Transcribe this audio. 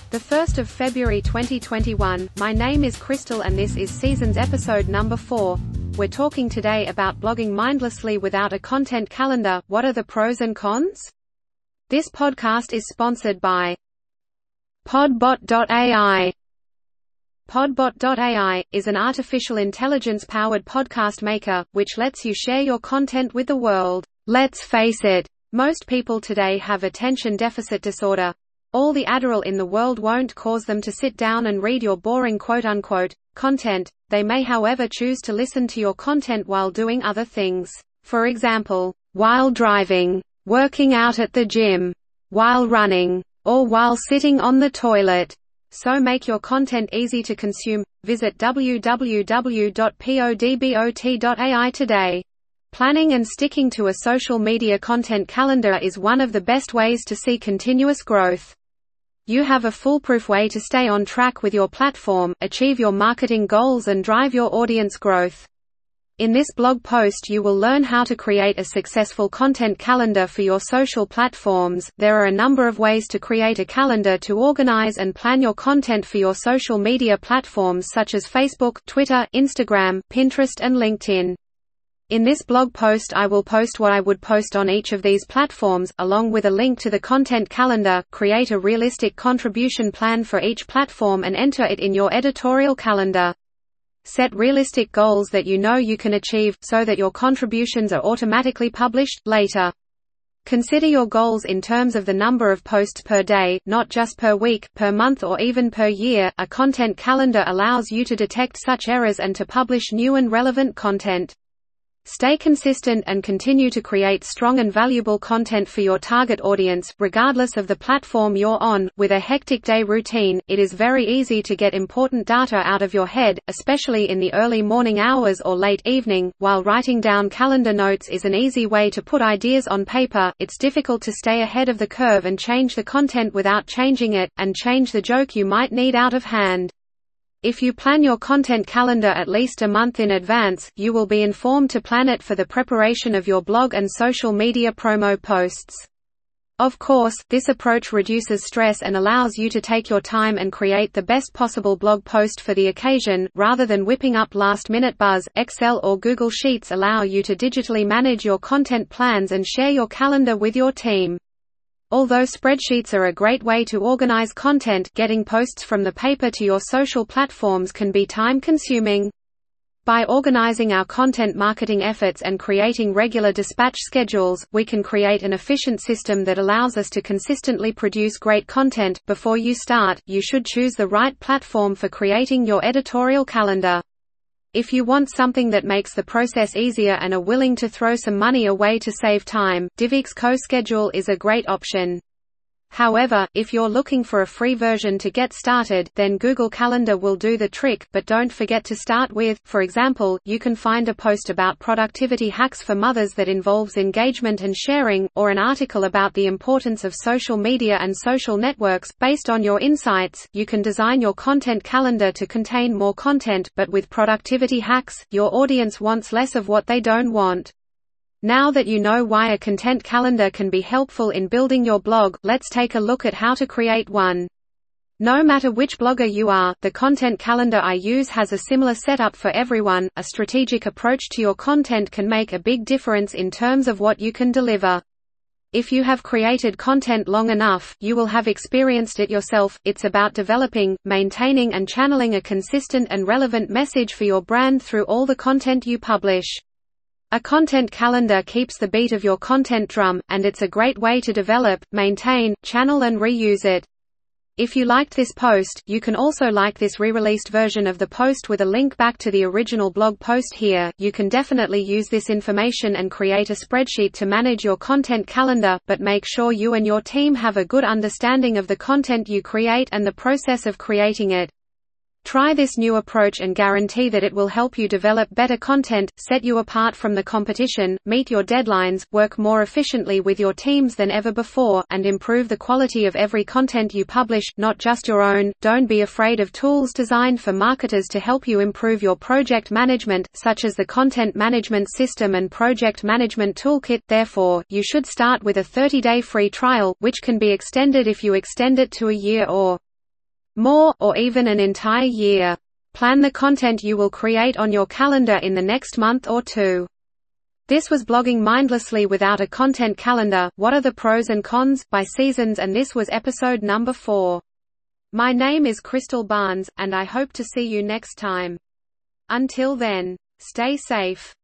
The 1st of February 2021. My name is Crystal and this is Seasons episode number 4. We're talking today about blogging mindlessly without a content calendar. What are the pros and cons? This podcast is sponsored by Podbot.ai. Podbot.ai is an artificial intelligence-powered podcast maker, which lets you share your content with the world. Let's face it, most people today have attention deficit disorder. All the Adderall in the world won't cause them to sit down and read your boring quote-unquote content. They may however choose to listen to your content while doing other things. For example, while driving, working out at the gym, while running, or while sitting on the toilet. So make your content easy to consume. Visit www.podbot.ai today. Planning and sticking to a social media content calendar is one of the best ways to see continuous growth. You have a foolproof way to stay on track with your platform, achieve your marketing goals and drive your audience growth. In this blog post you will learn how to create a successful content calendar for your social platforms. There are a number of ways to create a calendar to organize and plan your content for your social media platforms such as Facebook, Twitter, Instagram, Pinterest and LinkedIn. In this blog post I will post what I would post on each of these platforms, along with a link to the content calendar. Create a realistic contribution plan for each platform and enter it in your editorial calendar. Set realistic goals that you know you can achieve, so that your contributions are automatically published later. Consider your goals in terms of the number of posts per day, not just per week, per month or even per year. A content calendar allows you to detect such errors and to publish new and relevant content. Stay consistent and continue to create strong and valuable content for your target audience, regardless of the platform you're on. With a hectic day routine, it is very easy to get important data out of your head, especially in the early morning hours or late evening. While writing down calendar notes is an easy way to put ideas on paper, it's difficult to stay ahead of the curve and change the content without changing it, and change the joke you might need out of hand. If you plan your content calendar at least a month in advance, you will be informed to plan it for the preparation of your blog and social media promo posts. Of course, this approach reduces stress and allows you to take your time and create the best possible blog post for the occasion, rather than whipping up last-minute buzz. Excel or Google Sheets allow you to digitally manage your content plans and share your calendar with your team. Although spreadsheets are a great way to organize content, getting posts from the paper to your social platforms can be time-consuming. By organizing our content marketing efforts and creating regular dispatch schedules, we can create an efficient system that allows us to consistently produce great content. Before you start, you should choose the right platform for creating your editorial calendar. If you want something that makes the process easier and are willing to throw some money away to save time, DivX CoSchedule is a great option. However, if you're looking for a free version to get started, then Google Calendar will do the trick, but don't forget to start with. For example, you can find a post about productivity hacks for mothers that involves engagement and sharing, or an article about the importance of social media and social networks. Based on your insights, you can design your content calendar to contain more content, but with productivity hacks, your audience wants less of what they don't want. Now that you know why a content calendar can be helpful in building your blog, let's take a look at how to create one. No matter which blogger you are, the content calendar I use has a similar setup for everyone. A strategic approach to your content can make a big difference in terms of what you can deliver. If you have created content long enough, you will have experienced it yourself. It's about developing, maintaining and channeling a consistent and relevant message for your brand through all the content you publish. A content calendar keeps the beat of your content drum, and it's a great way to develop, maintain, channel and reuse it. If you liked this post, you can also like this re-released version of the post with a link back to the original blog post here. You can definitely use this information and create a spreadsheet to manage your content calendar, but make sure you and your team have a good understanding of the content you create and the process of creating it. Try this new approach and guarantee that it will help you develop better content, set you apart from the competition, meet your deadlines, work more efficiently with your teams than ever before, and improve the quality of every content you publish, not just your own. Don't be afraid of tools designed for marketers to help you improve your project management, such as the Content Management System and Project Management Toolkit. Therefore, you should start with a 30-day free trial, which can be extended if you extend it to a year or more, or even an entire year. Plan the content you will create on your calendar in the next month or two. This was Blogging Mindlessly Without a Content Calendar, What Are the Pros and Cons? By Seasons, and this was episode number 4. My name is Crystal Barnes, and I hope to see you next time. Until then, stay safe.